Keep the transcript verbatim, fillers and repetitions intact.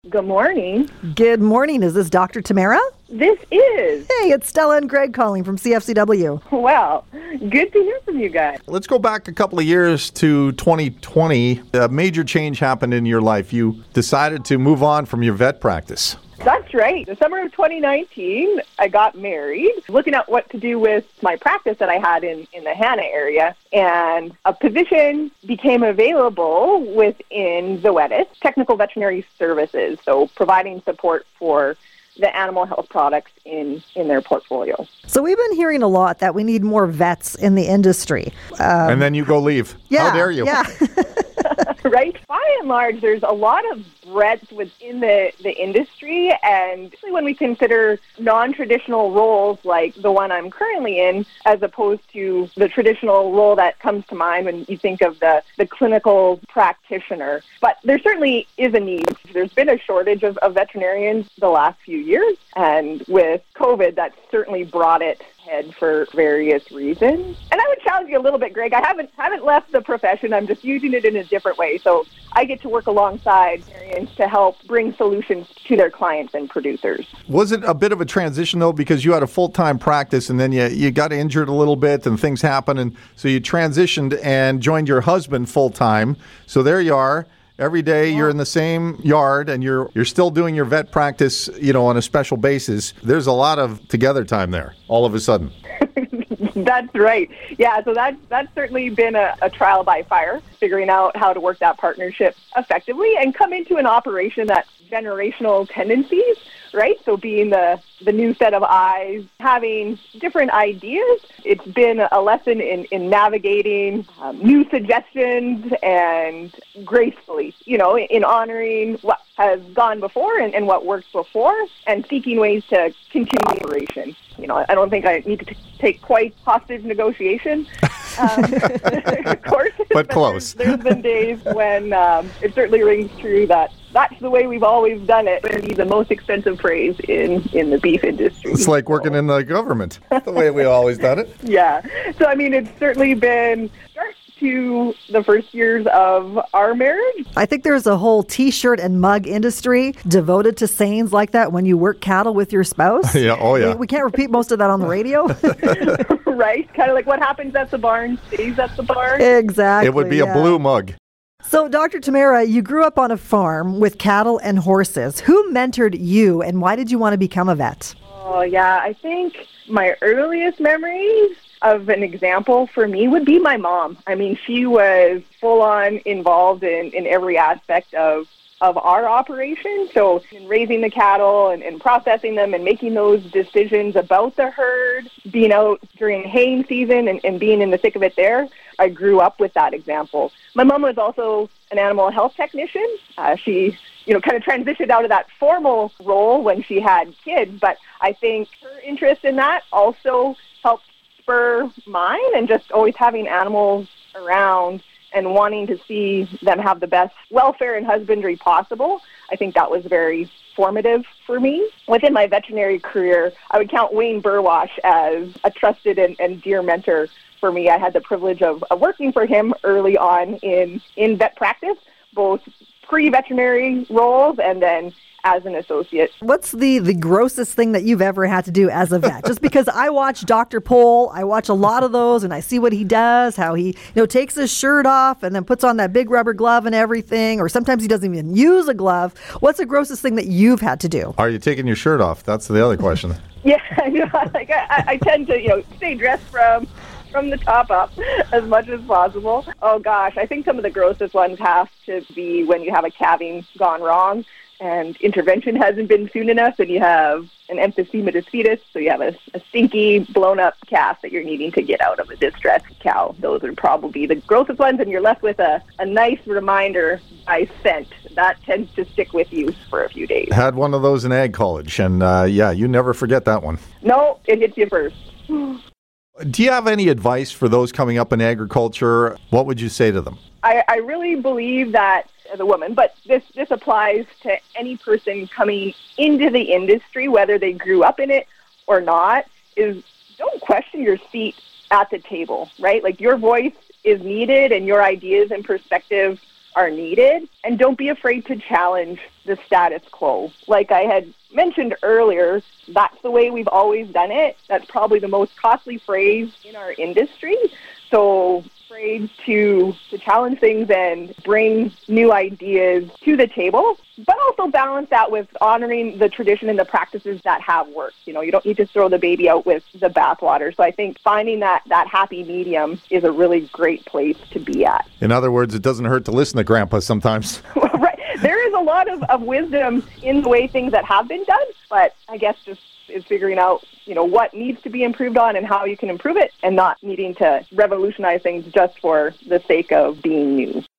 Good morning. Good morning. Is this Doctor Tamara? This is. Hey, it's Stella and Greg calling from C F C W. Well, good to hear from you guys. Let's go back a couple of years to twenty twenty. A major change happened in your life. You decided to move on from your vet practice. That's right. The summer of twenty nineteen, I got married, looking at what to do with my practice that I had in, in the Hannah area, and a position became available within Zoetis, Technical Veterinary Services, so providing support for the animal health products in, in their portfolio. So we've been hearing a lot that we need more vets in the industry. Um, and then you go leave. Yeah, How dare you? Yeah. Right? By and large, there's a lot of breadth within the, the industry, and especially when we consider non-traditional roles like the one I'm currently in, as opposed to the traditional role that comes to mind when you think of the, the clinical practitioner. But there certainly is a need. There's been a shortage of, of veterinarians the last few years, and with COVID, that certainly brought it head for various reasons. And I would challenge you a little bit, Greg. I haven't haven't left the profession. I'm just using it in a different way. So I get to work alongside veterinarians to help bring solutions to their clients and producers. Was it a bit of a transition, though, because you had a full-time practice and then you, you got injured a little bit and things happened, and so you transitioned and joined your husband full-time. So there you are. Every day you're in the same yard and you're you're still doing your vet practice, you know, on a special basis. There's a lot of together time there all of a sudden. That's right. Yeah, so that, that's certainly been a, a trial by fire, figuring out how to work that partnership effectively and come into an operation that's generational tendencies, right? So being the, the new set of eyes, having different ideas. It's been a lesson in, in navigating um, new suggestions and gracefully, you know, in honoring what has gone before and, and what worked before, and seeking ways to continue operation. You know, I don't think I need to t- take quite hostage negotiation. Um, of course. But, but close. There's, there's been days when um, it certainly rings true that that's the way we've always done it. It'd be the most expensive praise in, in the beef industry. It's like working in the government. That's the way we always done it. Yeah. So, I mean, it's certainly been start to the first years of our marriage. I think there's a whole T-shirt and mug industry devoted to sayings like that when you work cattle with your spouse. Yeah, oh yeah. We, we can't repeat most of that on the radio. Right? Kind of like what happens at the barn stays at the barn. Exactly. It would be yeah. a blue mug. So, Doctor Tamara, you grew up on a farm with cattle and horses. Who mentored you, and why did you want to become a vet? Oh, yeah. I think my earliest memories of an example for me would be my mom. I mean, she was full-on involved in, in every aspect of of our operation. So in raising the cattle and, and processing them and making those decisions about the herd, being out during haying season and, and being in the thick of it there, I grew up with that example. My mom was also an animal health technician. Uh, she, you know, kind of transitioned out of that formal role when she had kids, but I think her interest in that also helped spur mine, and just always having animals around and wanting to see them have the best welfare and husbandry possible. I think that was very formative for me. Within my veterinary career, I would count Wayne Burwash as a trusted and, and dear mentor for me. I had the privilege of, of working for him early on in, in vet practice, both pre-veterinary roles and then as an associate. What's the, the grossest thing that you've ever had to do as a vet? Just because I watch Doctor Pol, I watch a lot of those, and I see what he does, how he, you know, takes his shirt off and then puts on that big rubber glove and everything, or sometimes he doesn't even use a glove. What's the grossest thing that you've had to do? Are you taking your shirt off? That's the other question. Yeah, you know, like I, I tend to, you know, stay dressed from from the top up as much as possible. Oh gosh, I think some of the grossest ones have to be when you have a calving gone wrong and intervention hasn't been soon enough, and you have an emphysematous fetus, so you have a, a stinky, blown-up calf that you're needing to get out of a distressed cow. Those are probably the grossest ones, and you're left with a, a nice reminder by scent. That tends to stick with you for a few days. Had one of those in ag college, and uh, yeah, you never forget that one. No, it hits you first. Do you have any advice for those coming up in agriculture? What would you say to them? I, I really believe that as a woman, but this, this applies to any person coming into the industry, whether they grew up in it or not, is don't question your seat at the table, right? Like your voice is needed and your ideas and perspective are needed, and don't be afraid to challenge the status quo. Like I had mentioned earlier, that's the way we've always done it. That's probably the most costly phrase in our industry. So afraid to, to challenge things and bring new ideas to the table, but also balance that with honoring the tradition and the practices that have worked. You know, you don't need to throw the baby out with the bathwater. So I think finding that, that happy medium is a really great place to be at. In other words, it doesn't hurt to listen to Grandpa sometimes. Right. There is a lot of, of wisdom in the way things that have been done, but I guess just is figuring out, you know, what needs to be improved on and how you can improve it, and not needing to revolutionize things just for the sake of being new.